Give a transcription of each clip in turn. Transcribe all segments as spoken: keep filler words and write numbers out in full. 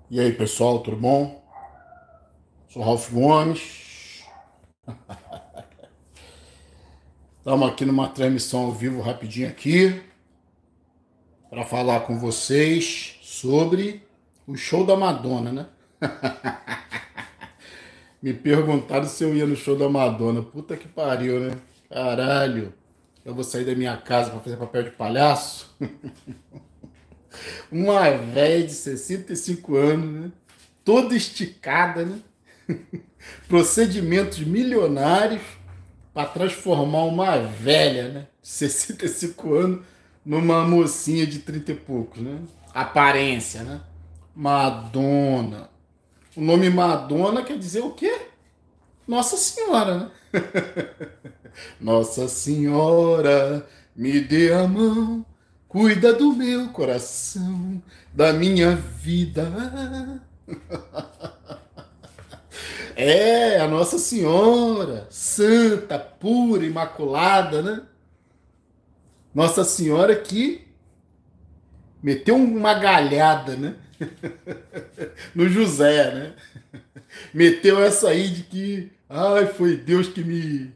E aí, pessoal, tudo bom? Sou Ralf Gomes. Estamos aqui numa transmissão ao vivo rapidinho aqui para falar com vocês sobre o show da Madonna, né? Me perguntaram se eu ia no show da Madonna. Puta que pariu, né? Caralho. Eu vou sair da minha casa para fazer papel de palhaço? Uma velha de sessenta e cinco anos, né? Toda esticada, né? Procedimentos milionários para transformar uma velha, né, de sessenta e cinco anos numa mocinha de trinta e poucos, né? Aparência, né? Madonna. O nome Madonna quer dizer o quê? Nossa Senhora, né? Nossa Senhora, me dê a mão, cuida do meu coração, da minha vida. É, a Nossa Senhora, santa, pura, imaculada, né? Nossa Senhora que meteu uma galhada, né? No José, né? Meteu essa aí de que, ai, foi Deus que me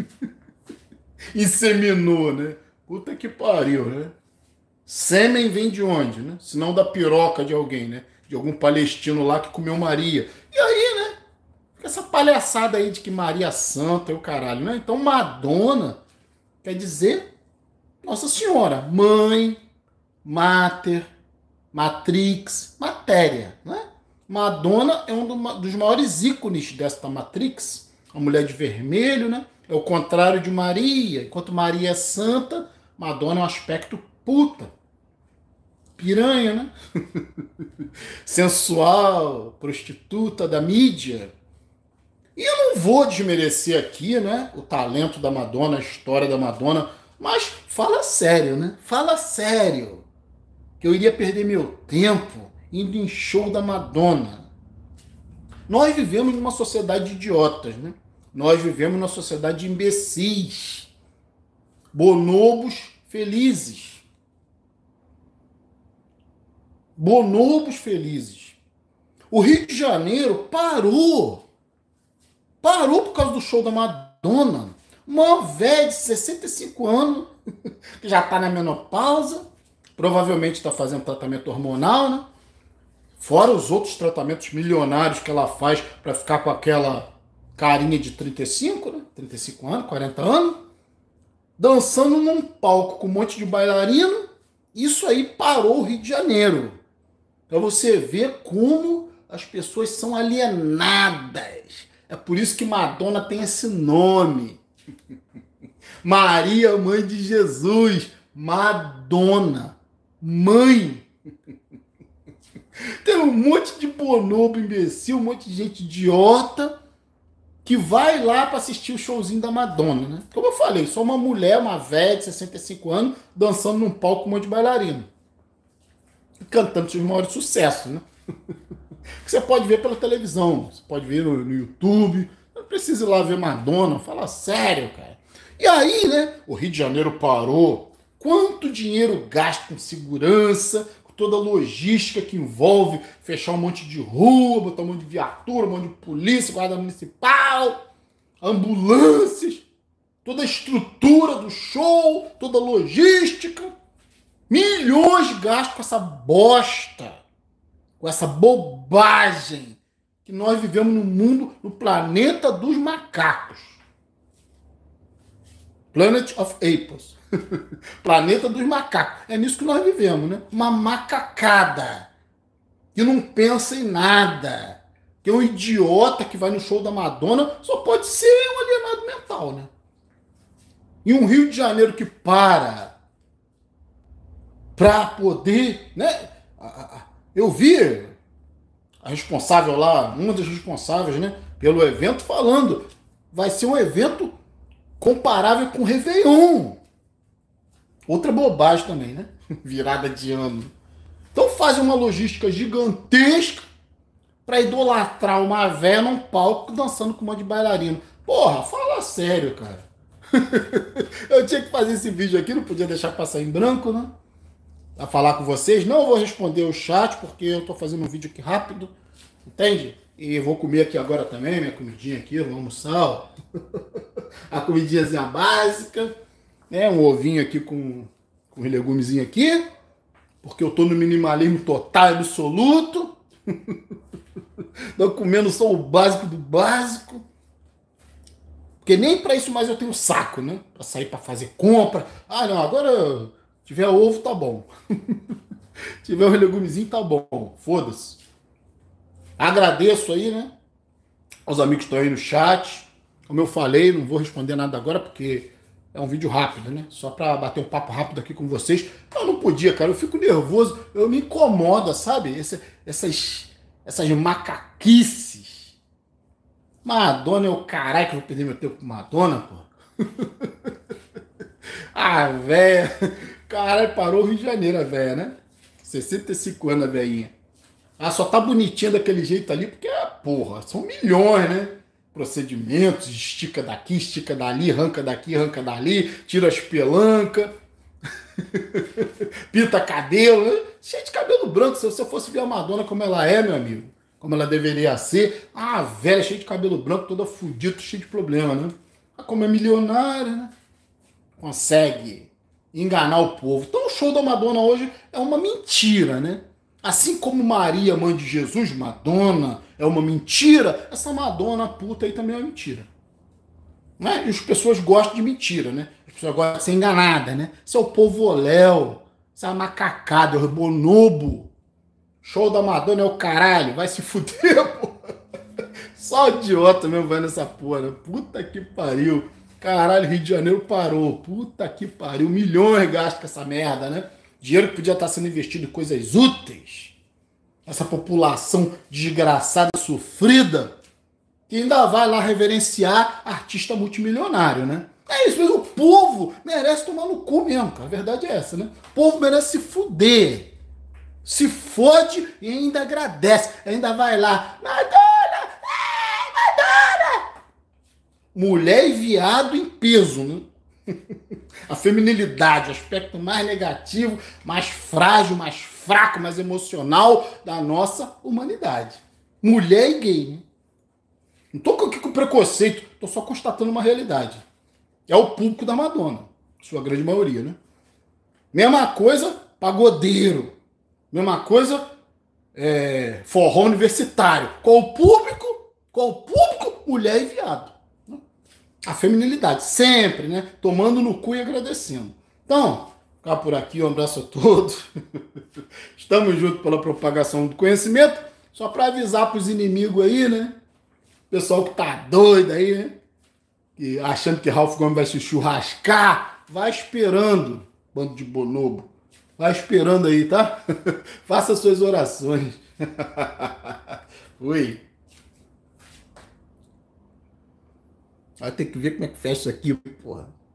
inseminou, né? Puta que pariu, né? Sêmen vem de onde, né? Se não da piroca de alguém, né? De algum palestino lá que comeu Maria. E aí, né? Essa palhaçada aí de que Maria Santa é o caralho, né? Então Madonna quer dizer Nossa Senhora, mãe, mater, matrix, matéria, né? Madonna é um dos maiores ícones desta matrix, a mulher de vermelho, né? É o contrário de Maria. Enquanto Maria é santa, Madonna é um aspecto puta, piranha, né? Sensual, prostituta da mídia. E eu não vou desmerecer aqui, né, o talento da Madonna, a história da Madonna, mas fala sério, né? Fala sério. Que eu iria perder meu tempo indo em show da Madonna. Nós vivemos numa sociedade de idiotas, né? Nós vivemos numa sociedade de imbecis. Bonobos felizes. Bonobos felizes. O Rio de Janeiro parou. Parou por causa do show da Madonna. Uma velha de sessenta e cinco anos, que já está na menopausa, provavelmente está fazendo tratamento hormonal, né? Fora os outros tratamentos milionários que ela faz para ficar com aquela carinha de trinta e cinco, né? trinta e cinco anos, quarenta anos, dançando num palco com um monte de bailarino. Isso aí parou o Rio de Janeiro. Para você ver como as pessoas são alienadas. É por isso que Madonna tem esse nome. Maria, mãe de Jesus. Madonna. Mãe. Tem um monte de bonobo imbecil, um monte de gente idiota que vai lá para assistir o showzinho da Madonna, né? Como eu falei, só uma mulher, uma velha de sessenta e cinco anos, dançando num palco com um monte de bailarino. E cantando seus maiores sucessos, né? Que você pode ver pela televisão, você pode ver no, no YouTube, não precisa ir lá ver Madonna, fala sério, cara. E aí, né, o Rio de Janeiro parou, quanto dinheiro gasta com segurança, com toda a logística que envolve fechar um monte de rua, botar um monte de viatura, um monte de polícia, guarda municipal, ambulâncias, toda a estrutura do show, toda a logística, milhões gastos com essa bosta, com essa bobagem que nós vivemos no mundo, no planeta dos macacos. Planet of Apes. Planeta dos macacos. É nisso que nós vivemos, né? Uma macacada que não pensa em nada. Que é um idiota que vai no show da Madonna, só pode ser um alienado mental, né? E um Rio de Janeiro que para para poder, né? Eu vi a responsável lá, uma das responsáveis, né, pelo evento, falando vai ser um evento comparável com o Réveillon. Outra bobagem também, né? Virada de ano. Então fazem uma logística gigantesca para idolatrar uma véia num palco dançando com um monte de bailarino. Porra, fala sério, cara. Eu tinha que fazer esse vídeo aqui, não podia deixar passar em branco, né? a falar com vocês. Não vou responder o chat, porque eu tô fazendo um vídeo aqui rápido, entende? E vou comer aqui agora também, minha comidinha aqui, vou almoçar, ó. A comidinhazinha básica, né? Um ovinho aqui com, com um legumezinho aqui, porque eu tô no minimalismo total e absoluto. Tô comendo só o básico do básico. Porque nem pra isso mais eu tenho saco, né? Pra sair pra fazer compra. Ah, não, agora tiver ovo, tá bom. Tiver um legumezinho, tá bom. Foda-se. Agradeço aí, né? Aos amigos que estão aí no chat. Como eu falei, não vou responder nada agora, porque é um vídeo rápido, né? Só pra bater um papo rápido aqui com vocês. Eu não podia, cara. Eu fico nervoso. Eu me incomoda, sabe? Essa, essas, essas macaquices. Madonna é o caralho que eu vou perder meu tempo com Madonna, pô. Ah, véia. Caralho, parou o Rio de Janeiro, a véia, né? sessenta e cinco anos a véinha. Ah, só tá bonitinha daquele jeito ali, porque, porra, são milhões, né? Procedimentos, estica daqui, estica dali, arranca daqui, arranca dali, tira as pelancas, pinta cabelo, né? Cheio de cabelo branco. Se você fosse ver a Madonna como ela é, meu amigo, como ela deveria ser, ah, velha, cheia de cabelo branco, toda fudida, cheia de problema, né? Ah, como é milionária, né? Consegue enganar o povo. Então o show da Madonna hoje é uma mentira, né? Assim como Maria, mãe de Jesus, Madonna, é uma mentira, essa Madonna puta aí também é uma mentira. Né? E as pessoas gostam de mentira, né? As pessoas gostam de ser enganadas, né? Isso é o povo oléu, isso é a macacada, é o bonobo. Show da Madonna é o caralho, vai se fuder, pô. Só idiota mesmo vai nessa porra, né? Puta que pariu. Caralho, Rio de Janeiro parou. Puta que pariu. Milhões gastos com essa merda, né? Dinheiro que podia estar sendo investido em coisas úteis. Essa população desgraçada, sofrida, que ainda vai lá reverenciar artista multimilionário, né? É isso mesmo, o povo merece tomar no cu mesmo, cara. A verdade é essa, né? O povo merece se fuder. Se fode e ainda agradece. Ainda vai lá. Madonna! Ai, Madonna! Mulher e viado em peso, né? A feminilidade, o aspecto mais negativo, mais frágil, mais fraco, mais emocional da nossa humanidade. Mulher e gay, né? Não tô aqui com preconceito, tô só constatando uma realidade. É o público da Madonna, sua grande maioria, né? Mesma coisa, pagodeiro. Mesma coisa, é, forró universitário. Qual o público? Qual o público? Mulher e viado. A feminilidade, sempre, né? Tomando no cu e agradecendo. Então, ficar por aqui, um abraço a todos. Estamos juntos pela propagação do conhecimento. Só para avisar para os inimigos aí, né? Pessoal que tá doido aí, né? E achando que Ralph Gomes vai se churrascar. Vai esperando, bando de bonobo. Vai esperando aí, tá? Faça suas orações. Oi. Vai ter que ver como é que fecha isso aqui, porra.